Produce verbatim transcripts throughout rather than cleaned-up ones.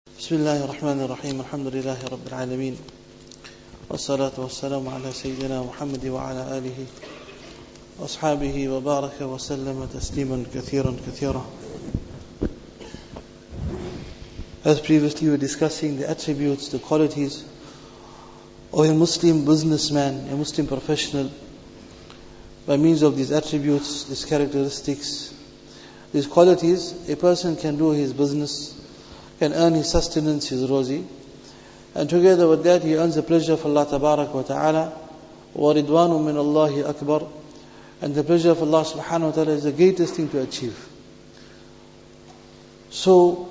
بسم الله الرحمن الرحيم الحمد لله رب العالمين والصلاة والسلام على سيدنا محمد وعلى آله وأصحابه وبارك وسلم تسليما كثيرا كثيرا. As previously we were discussing the attributes, the qualities of a Muslim businessman, a Muslim professional. By means of these attributes, these characteristics, these qualities, a person can do his business, can earn his sustenance, his rozi, and together with that he earns the pleasure of Allah Tabarak wa Ta'ala. Wa ridwanu min Allahi akbar, and the pleasure of Allah Subhanahu wa Ta'ala is the greatest thing to achieve. So,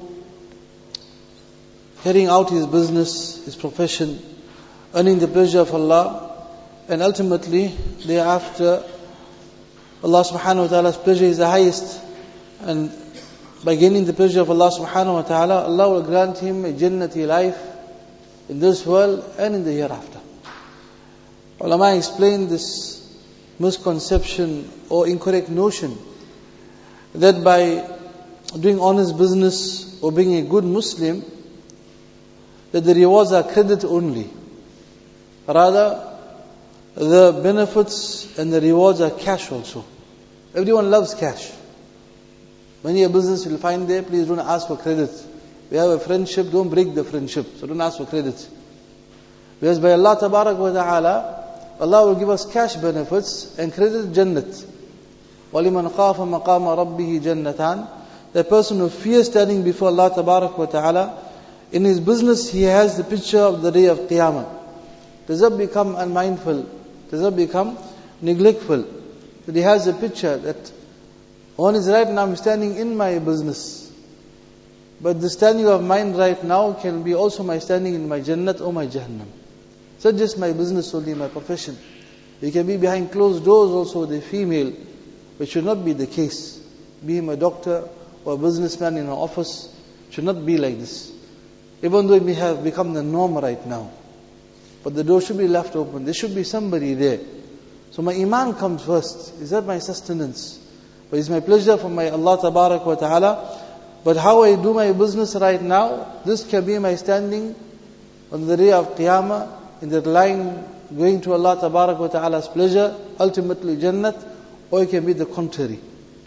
carrying out his business, his profession, earning the pleasure of Allah, and ultimately thereafter Allah Subhanahu wa Ta'ala's pleasure is the highest, and by gaining the pleasure of Allah Subhanahu wa Ta'ala, Allah will grant him a Jannati life in this world and in the hereafter. Ulama explain this misconception or incorrect notion that by doing honest business or being a good Muslim, that the rewards are credit only. Rather, the benefits and the rewards are cash also. Everyone loves cash. Many a business you'll find there, please don't ask for credit. We have a friendship, don't break the friendship. So don't ask for credit. Because by Allah Tabarak wa Ta'ala, Allah will give us cash benefits and credit Jannat. وَلِمَنْ خَافَ مَقَامَ رَبِّهِ جَنَّتَانِ. The person who fears standing before Allah Tabarak wa Ta'ala, in his business he has the picture of the day of Qiyamah. Does not become unmindful, does not become neglectful. That he has a picture that one is right now, I'm standing in my business. But the standing of mine right now can be also my standing in my Jannat or my Jahannam. It's not just my business only, my profession. You can be behind closed doors also with a female, which should not be the case. Be him a doctor or a businessman in an office, should not be like this. Even though it may have become the norm right now. But the door should be left open. There should be somebody there. So my iman comes first. Is that my sustenance? But it's my pleasure for my Allah Tabarak wa Ta'ala. But how I do my business right now, this can be my standing on the day of Qiyamah, in that line going to Allah Tabarak wa Ta'ala's pleasure, ultimately Jannat, or it can be the contrary.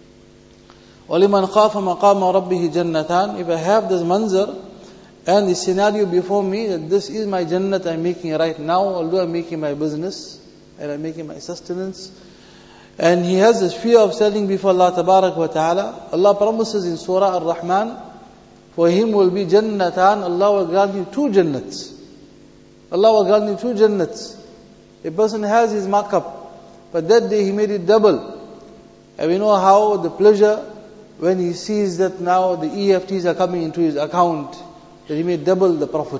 وَلِمَنْ خَافَ مَقَامَ رَبِّهِ جَنَّتَانِ. If I have this manzar and the scenario before me, that this is my Jannat I'm making right now, although I'm making my business, and I'm making my sustenance, and he has this fear of standing before Allah Tabarak wa Ta'ala. Allah promises in Surah Ar-Rahman, for him will be Jannatan, Allah will grant you two Jannats. Allah will grant you two Jannats. A person has his markup, but that day he made it double. And we know how the pleasure, when he sees that now the E F Ts are coming into his account, that he made double the profit.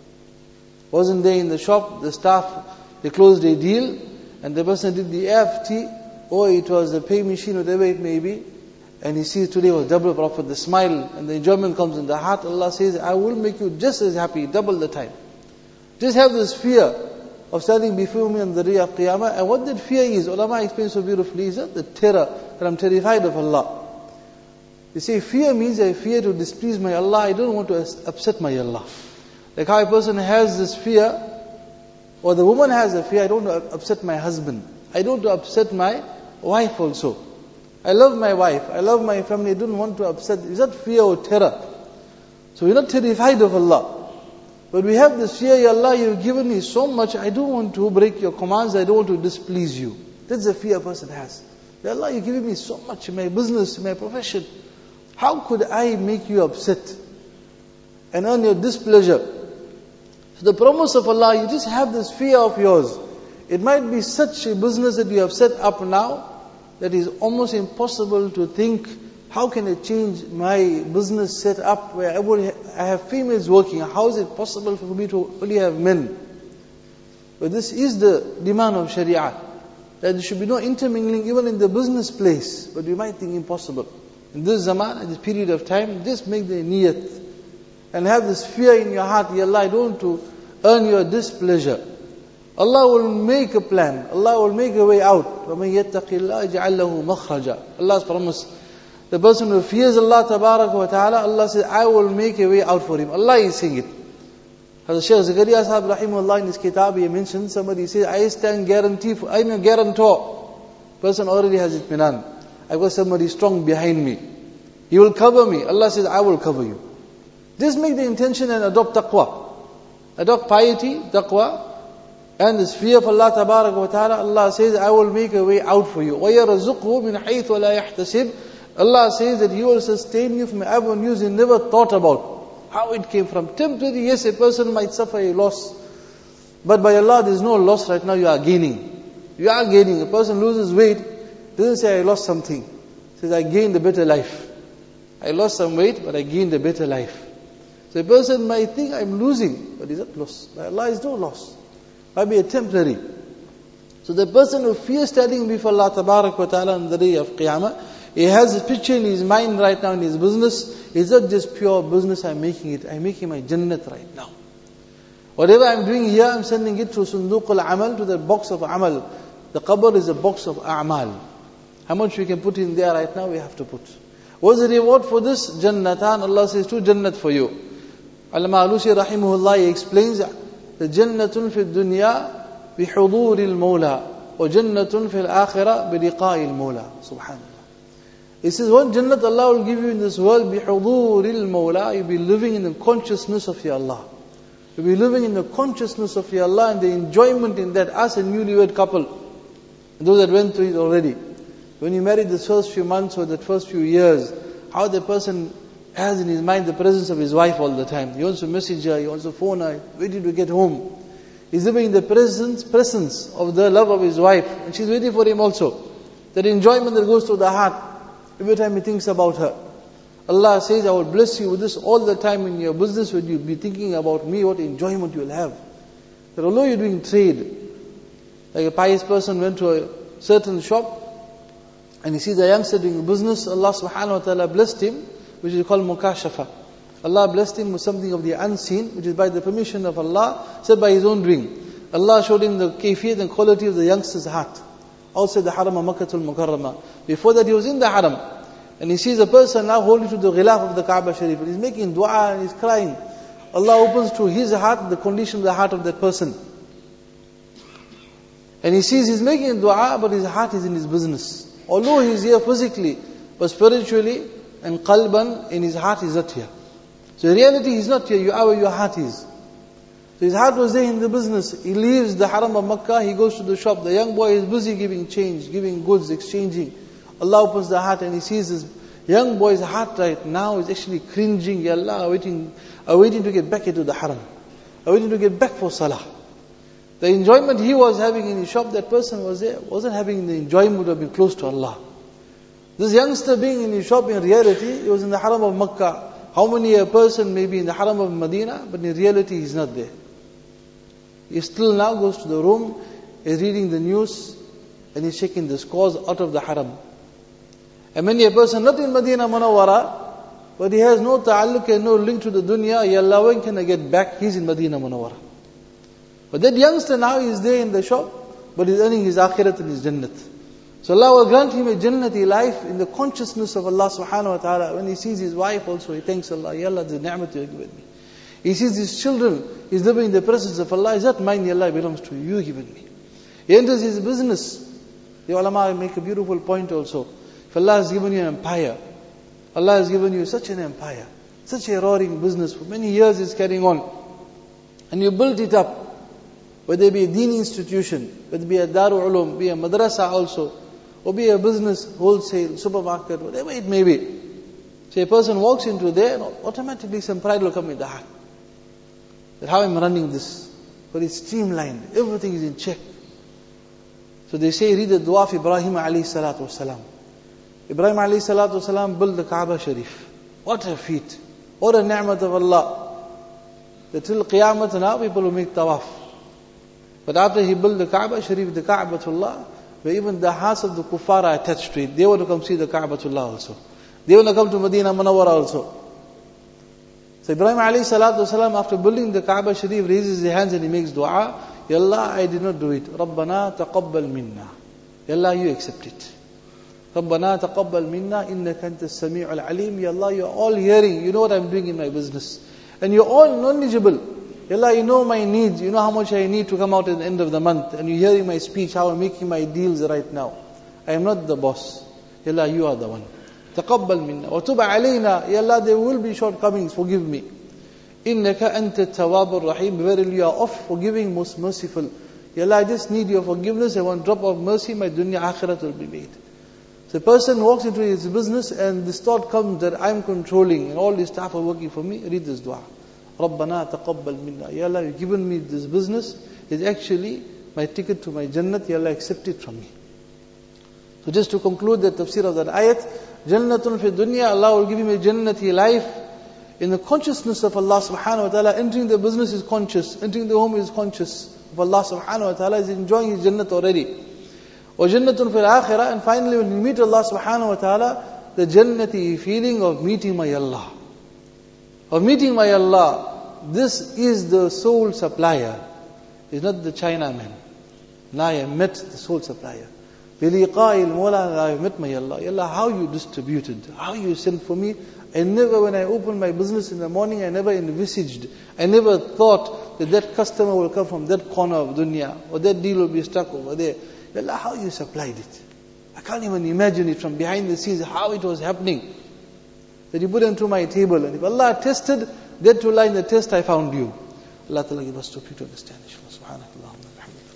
Wasn't there in the shop, the staff, they closed a deal, and the person did the E F T, or it was the pay machine, whatever it may be, and he sees today was double profit, the smile and the enjoyment comes in the heart. Allah says, I will make you just as happy, double the time. Just have this fear of standing before me on the day of Qiyamah. And what that fear is, ulama explains so beautifully, is that the terror, that I'm terrified of Allah. They say fear means I fear to displease my Allah, I don't want to upset my Allah. Like how a person has this fear, or the woman has a fear, I don't want to upset my husband, I don't want to upset my wife also. I love my wife, I love my family, I don't want to upset. Is that fear or terror? So we're not terrified of Allah. But we have this fear, Ya Allah, you've given me so much, I don't want to break your commands, I don't want to displease you. That's the fear a person has. Ya Allah, you've given me so much in my business, in my profession. How could I make you upset and earn your displeasure? So the promise of Allah, you just have this fear of yours. It might be such a business that you have set up now, that is almost impossible to think, how can I change my business set up where I, will, I have females working? How is it possible for me to only have men? But this is the demand of Sharia, that there should be no intermingling even in the business place. But we might think impossible. In this zaman, at this period of time, just make the niyat and have this fear in your heart, Ya Allah, I don't want to earn your displeasure. Allah will make a plan. Allah will make a way out. وَمَنْ يَتَّقِ اللَّهَ يَجْعَلْ لَهُ مَخْرَجًا. Allah's promise The person who fears Allah Tabaraka wa Ta'ala, Allah says, I will make a way out for him. Allah is saying it. As Shaykh Zakaria Sahib Rahimahullah in his kitab, he mentioned, somebody says, I stand guarantee, for, I'm a guarantor. Person already has itminan. I've got somebody strong behind me. He will cover me. Allah says, I will cover you. Just make the intention and adopt taqwa. Adopt piety, taqwa, and this fear of Allah Tabaraka wa Ta'ala. Allah says, I will make a way out for you. وَيَرَزُقْهُ مِنْ حَيْثُ وَلَا يَحْتَسِبْ. Allah says that He will sustain you from avenues you never thought about. How it came from. Temporary, yes, a person might suffer a loss. But by Allah, there is no loss right now, you are gaining. You are gaining. A person loses weight, doesn't say, I lost something. He says, I gained a better life. I lost some weight, but I gained a better life. So a person might think, I'm losing, but he's not lost. By Allah, is no loss. Might be a temporary. So the person who fears standing before Allah Tabarak wa Ta'ala on the day of Qiyamah, he has a picture in his mind right now in his business. It's not just pure business I'm making it. I'm making my Jannat right now. Whatever I'm doing here, I'm sending it to Sunduq al-Amal, to the box of Amal. The qabr is a box of A'mal. How much we can put in there right now, we have to put. What's the reward for this? Jannatan. Allah says, two Jannat for you. Allama Alusi Rahimahullah, he explains, the Jannatun fi dunya bi huduril mawla, wa Jannatun fil akhirah bi liqa'il mawla. Subhanallah. He says, one Jannat Allah will give you in this world, bi huduril mawla, you'll be living in the consciousness of your Allah. You'll be living in the consciousness of your Allah and the enjoyment in that, as a newlywed couple. And those that went through it already. When you married the first few months or the first few years, how the person has in his mind the presence of his wife all the time. He wants to message her, he wants to phone her, waiting to get home. He's living in the presence, presence of the love of his wife. And she's waiting for him also. That enjoyment that goes through the heart. Every time he thinks about her. Allah says, I will bless you with this all the time in your business when you'll be thinking about me, what enjoyment you'll have. That although you're doing trade, like a pious person went to a certain shop, and he sees a youngster doing business, Allah subhanahu wa ta'ala blessed him, which is called mukashafa. Allah blessed him with something of the unseen, which is by the permission of Allah, said by his own doing. Allah showed him the kayfiyat and quality of the youngster's heart. Outside the haram of Makkatul Mukarramah. Before that he was in the haram. And he sees a person now holding to the ghilaf of the Kaaba Sharif. And he's making dua and he's crying. Allah opens to his heart the condition of the heart of that person. And he sees he's making dua, but his heart is in his business. Although he's here physically, but spiritually and qalban, in his heart is not here. So in reality he's not here, you are where your heart is. So his heart was there in the business. He leaves the haram of Makkah, he goes to the shop. The young boy is busy giving change, giving goods, exchanging. Allah opens the heart and he sees this young boy's heart right now is actually cringing. Ya Allah, waiting, waiting to get back into the haram. Waiting to get back for salah. The enjoyment he was having in his shop, that person was there, wasn't having the enjoyment of being close to Allah. This youngster being in his shop, in reality, he was in the haram of Makkah. How many a person may be in the haram of Medina, but in reality he's not there. He still now goes to the room, is reading the news, and he's checking the scores out of the haram. And many a person not in Medina Munawwara, but he has no ta'alluq and no link to the dunya, Ya Allah, when can I get back? He's in Medina Munawwara. But that youngster now is there in the shop, but he's earning his akhirat and his jannat. So Allah will grant him a jannati life in the consciousness of Allah subhanahu wa ta'ala. When he sees his wife also, he thanks Allah, Ya Allah, the ni'mat you have given me. He sees his children, he's living in the presence of Allah. Is that mine, Ya Allah, it belongs to you, you given me. He enters his business. The ulama make a beautiful point also. If Allah has given you an empire, Allah has given you such an empire, such a roaring business, for many years it's carrying on, and you build it up, whether it be a deen institution, whether it be a Darul Ulum, be a madrasa also, or be a business, wholesale, supermarket, whatever it may be. So a person walks into there and automatically some pride will come in the heart. That how I'm running this. But it's streamlined, everything is in check. So they say, read the dua of Ibrahim alayhi salatu wasalam. Ibrahim alayhi salatu wasalam built the Kaaba Sharif. What a feat. What a ni'mat of Allah. That till Qiyamah now people will make tawaf. But after he built the Kaaba Sharif, the Ka'batullah, where even the hearts of the kuffar are attached to it. They want to come see the Ka'batullah also. They want to come to Medina Munawwara also. So Ibrahim alayhi salatu wasalam, after building the Kaaba Sharif, raises his hands and he makes dua. Ya Allah, I did not do it. Rabbana taqabbal minna. Ya Allah, you accept it. رَبَّنَا تَقَبَّلْ مِنَّا إِنَّكَ أَنْتَ السَّمِيعُ الْعَلِيمُ. Ya Allah, you're all hearing. You know what I'm doing in my business. And you're all knowledgeable. Ya Allah, you know my needs. You know how much I need to come out at the end of the month. And you're hearing my speech, how I'm making my deals right now. I am not the boss. Ya Allah, you are the one. تَقَبَّلْ مِنَّا وَتُبْ عَلَيْنَا. Ya Allah, there will be shortcomings. Forgive me. إِنَّكَ أَنْتَ التَّوَّابُ الرَّحِيمُ. Verily you are oft forgiving, most merciful. Ya Allah, I just need your forgiveness. And one drop of mercy, my dunya akhirat will be made. So a person walks into his business and this thought comes that I'm controlling and all these staff are working for me. Read this dua. رَبَّنَا تَقَبَّلْ مِنَّا. Ya Allah, you've given me this business. It's actually my ticket to my Jannat. Ya Allah, accept it from me. So just to conclude the tafsir of that ayat, Jannatun fi dunya, Allah will give him a Jannati life. In the consciousness of Allah subhanahu wa ta'ala, entering the business is conscious, entering the home is conscious of Allah subhanahu wa ta'ala, is enjoying his Jannat already. Or Jannatun fil akhirah, and finally when you meet Allah subhanahu wa ta'ala, the Jannati feeling of meeting my Allah. Of meeting my Allah. This is the sole supplier. It's not the Chinaman. Now I met the sole supplier. بِلِقَاءِ الْمَوْلَى, I met my Allah. Ya Allah, how you distributed, how you sent for me. I never, when I opened my business in the morning, I never envisaged, I never thought that that customer will come from that corner of dunya, or that deal will be stuck over there. Ya Allah, how you supplied it. I can't even imagine it from behind the scenes, how it was happening. That you put into my table, and if Allah tested, that to lie in the test, I found you. Allah Ta'ala give us to understand. Subhanakallah.